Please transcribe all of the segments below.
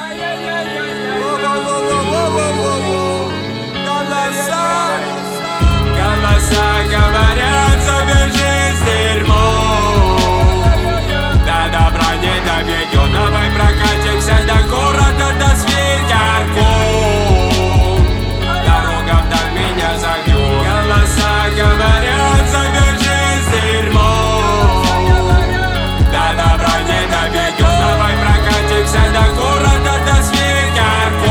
Голоса говорят, завяжись дерьмо. До добра не доведет, давай прокатимся до города, до светярков. Дорога вдаль меня зовет. Голоса говорят, завяжись дерьмо. До добра не доведет, давай прокатимся до города, до светярков.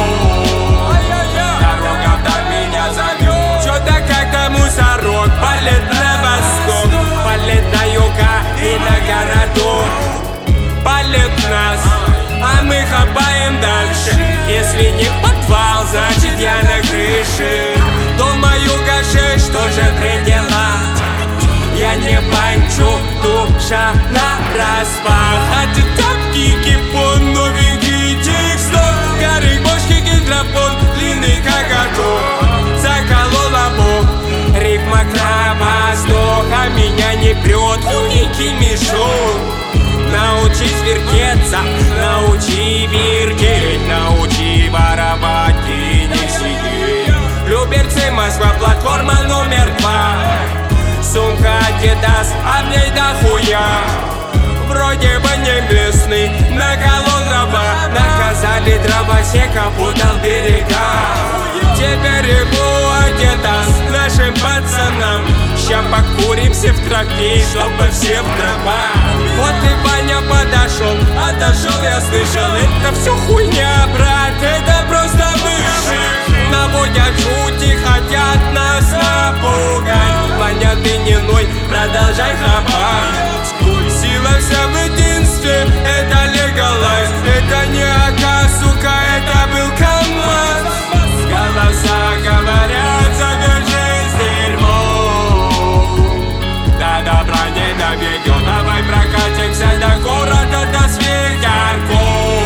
Дорога вдаль меня зовет. Чё-то как-то мусорок палит на восток, палит на юга и на городок. Палит нас, а мы хапаем дальше. Если не подвал, значит я на крыше. Дома юга 6, что же предела? Я не панчу, душа на распах. А ты тапки, кипон, новенький текстов. Горы, бошки, гидропон, длинный коготок. Заколола бог, рифма кровосток. А меня не прет худенький мешок. Научись вертеться, научи вертеть, научи воровать и не сидеть. Люберцы, Москва, платформа номер 2. Сумка Adidas, а в ней дохуя. Вроде бы не местный, наколол дрова. Наказали дровосека, путал берега. Теперь ему Adidas нашим пацанам. Ща покуримся в тропе, чтобы все в дрова. Вот и Ваня подошел, отошел, я слышал. Это все хуйня, брат, это просто выше. Наводят жуть и хотят нас напугать. Ваня, ты не ной, продолжай хапать. Сила вся в единстве, это легалайз. Это не АК, сука, это был КамАЗ. Голоса говорят, завяжись дерьмо. До добра не доведет, давай прокатимся до города, до светярков.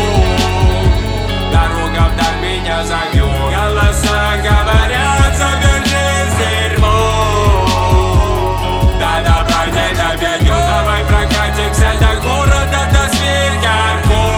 Дорога вдаль меня зовет. Голоса говорят, завяжись дерьмо. До добра не доведет, давай прокатимся до города, до светярков.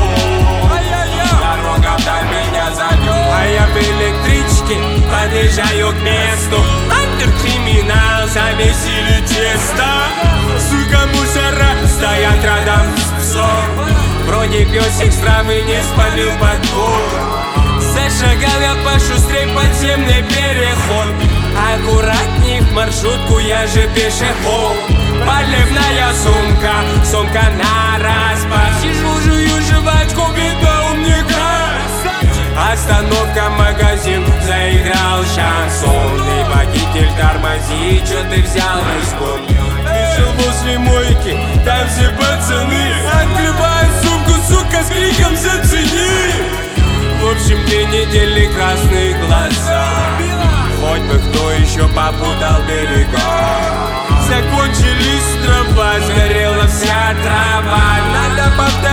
Дорога вдаль меня зовет. А я в электричке подъезжаю к месту. Андеркриминал, замесили тесто. Сука, мусора стоят рядом с псом. Вроде песик с травы не спалил подбор. Зашагал я пошустрей, подземный переход. Аккуратней в маршрутку, я же пешеход. Поливная сумка, сумка на распах. Сижу, жую жвачку, видно у мне газ. Остановка, магазин, заиграл шансон. И водитель тормози, чё ты взял разгон? Вышел возле мойки, там все пацаны. Открываю сумку, сука, с криком зацени. В общем, 2 недели красные глаза. Хоть бы кто еще попутал берега. Закончились дрова, сгорела вся трава. Надо повторить